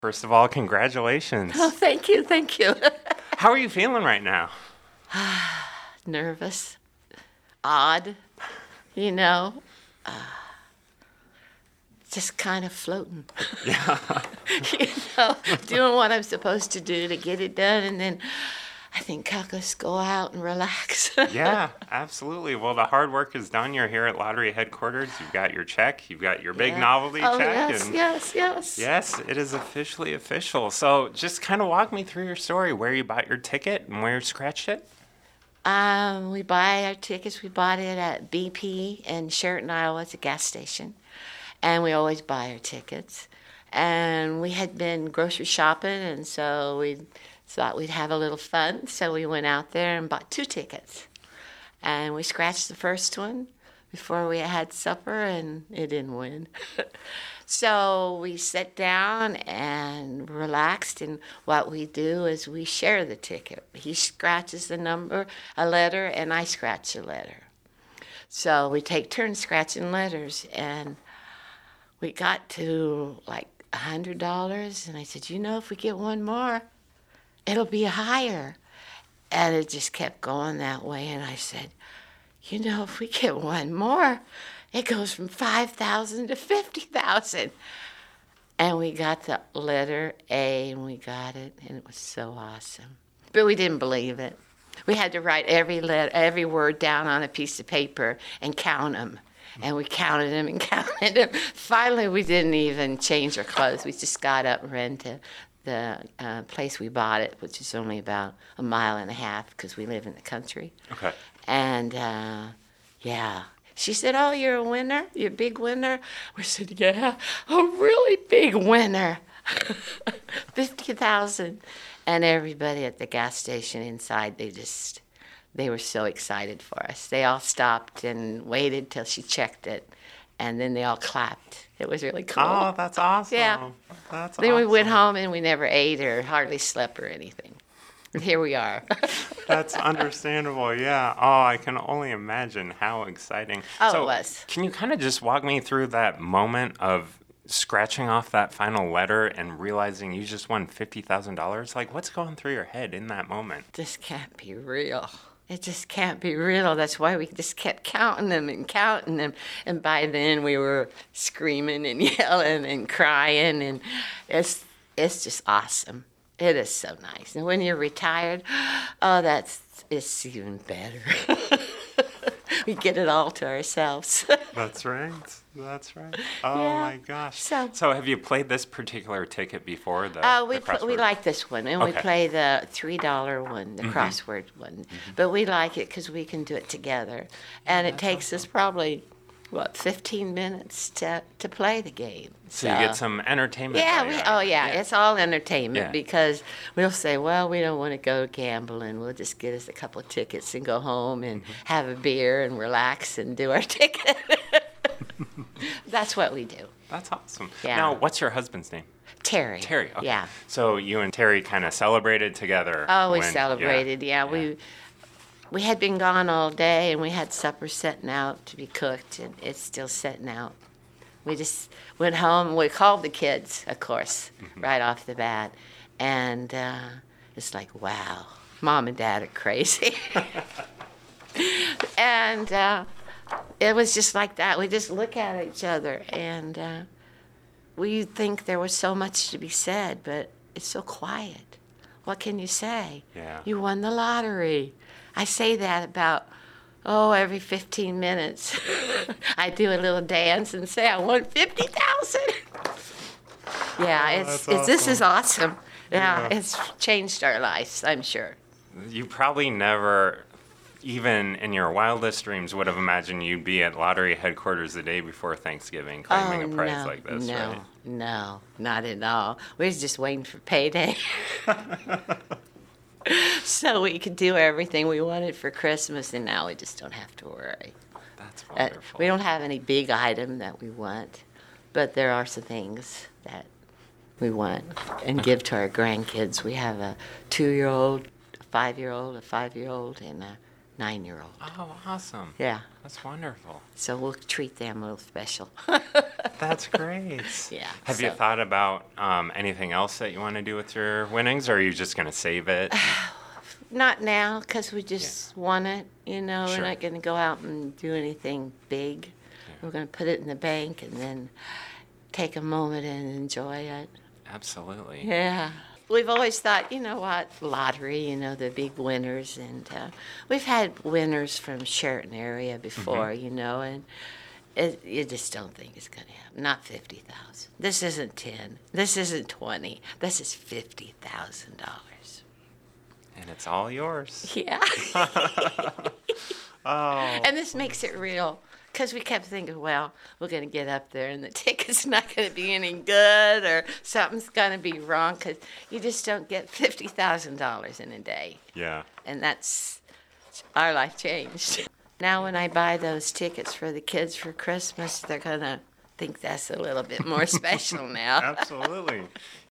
First of all, congratulations. Oh, thank you, thank you. How are you feeling right now? Nervous, odd, you know, just kind of floating. Yeah. you know, doing what I'm supposed to do to get it done, and then I think I'll just go out and relax. Yeah, absolutely. Well, the hard work is done. You're here at Lottery headquarters. You've got your check. You've got your big novelty oh, check. Yes, and yes. Yes, it is officially official. So just kind of walk me through your story, where you bought your ticket and where you scratched it. We buy our tickets. We bought it at BP in Sheraton, Iowa. It's a gas station. And we always buy our tickets. And we had been grocery shopping, and so we thought we'd have a little fun. So we went out there and bought 2 tickets. And we scratched the first one before we had supper, and it didn't win. So we sat down and relaxed, and what we do is we share the ticket. He scratches the number, a letter, and I scratch a letter. So we take turns scratching letters, and we got to like $100, and I said, if we get one more, it'll be higher. And it just kept going that way, and I said, if we get one more, it goes from 5,000 to 50,000. And we got the letter A, and we got it, and it was so awesome. But we didn't believe it. We had to write every word down on a piece of paper and count them. And we counted them and counted them. Finally, we didn't even change our clothes. We just got up and ran to the place we bought it, which is only about a mile and a half because we live in the country. Okay. And, she said, "Oh, you're a winner? You're a big winner?" We said, "Yeah, a really big winner." 50,000. And everybody at the gas station inside, they were so excited for us. They all stopped and waited till she checked it, and then they all clapped. It was really cool. Oh, that's awesome. Yeah. That's Then we went awesome. home and we never ate or hardly slept or anything. And here we are. That's understandable, yeah. Oh, I can only imagine how exciting. Oh, So, it was. Can you kind of just walk me through that moment of scratching off that final letter and realizing you just won $50,000? Like, what's going through your head in that moment? This can't be real. It just can't be real. That's why we just kept counting them. And by then we were screaming and yelling and crying. And it's just awesome. It is so nice. And when you're retired, it's even better. We get it all to ourselves. That's right. That's right. Oh, Yeah. my gosh. So have you played this particular ticket before? we the crossword? like this one, and we Okay. play the $3 one, the crossword one. But we like it because we can do it together, and it takes us probably 15 minutes to play the game. So you get some entertainment. Yeah, value out of it. it's all entertainment Yeah. because we'll say, well, we don't want to go gambling. We'll just get us a couple of tickets and go home and have a beer and relax and do our ticket. That's what we do. That's awesome. Yeah. Now, what's your husband's name? Terry. Terry. Okay. Yeah. So you and Terry kind of celebrated together. Oh, we when- celebrated. Yeah. We had been gone all day, and we had supper setting out to be cooked, and it's still setting out. We just went home, and we called the kids, of course, right off the bat. And it's like, wow, Mom and Dad are crazy. And it was just like that. We just look at each other, and we think there was so much to be said, but it's so quiet. What can you say? Yeah. You won the lottery. I say that about, every 15 minutes. I do a little dance and say I won 50,000. Yeah, that's this is awesome. Yeah. It's changed our lives, I'm sure. You probably never, even in your wildest dreams, would have imagined you'd be at lottery headquarters the day before Thanksgiving claiming a prize like this, right? No, not at all. We was just waiting for payday. So we could do everything we wanted for Christmas, and now we just don't have to worry. That's wonderful. We don't have any big item that we want, but there are some things that we want and give to our grandkids. We have a 2-year-old, a 5-year-old, and a 9-year-old. Oh, awesome. Yeah. That's wonderful. So we'll treat them a little special. That's great. Yeah. Have you thought about anything else that you want to do with your winnings, or are you just going to save it? Not now, because we just want it. You know, Sure. we're not going to go out and do anything big. Yeah. We're going to put it in the bank and then take a moment and enjoy it. Absolutely. Yeah. We've always thought, you know what, lottery, you know, the big winners. And we've had winners from Sheraton area before, you know, and you just don't think it's going to happen. Not 50,000. This isn't 10. This isn't 20. This is $50,000. And it's all yours. Yeah. Oh. And this makes it real. Because we kept thinking, well, we're going to get up there and the ticket's not going to be any good or something's going to be wrong because you just don't get $50,000 in a day. Yeah. And that's our life changed. Now when I buy those tickets for the kids for Christmas, they're going to think that's a little bit more special now. Absolutely.